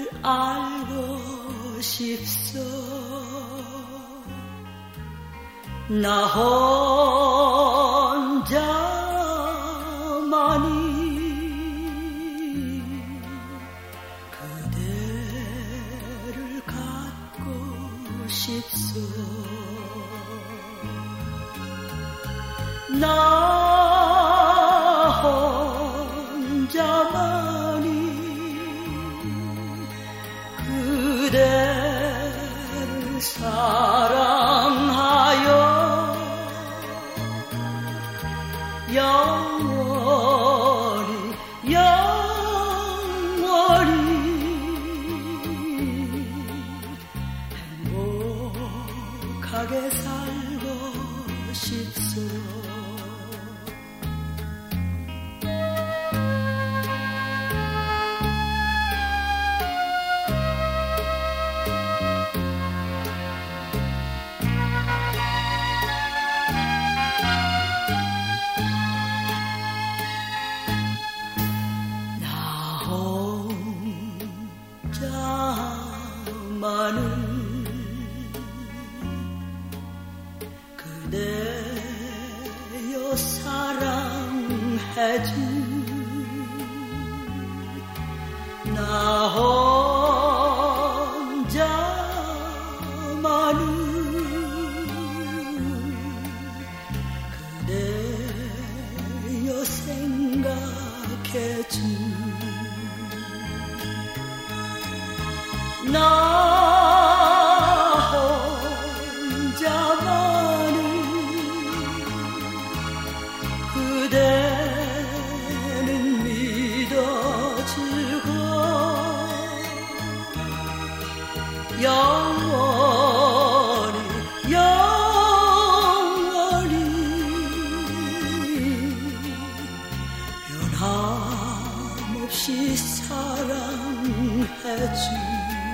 알고 싶소. 나 혼자만이 그대를 갖고 싶소. 나 혼자만이 그대를 사랑하여 영원히 영원히 행복하게 살고 싶소. 혼자만은 그대여 사랑해주. 나 혼자만은 그대여 생각해주. 나 혼자만은 그대는 믿어주고 영원히 영원히 변함없이 사랑해주.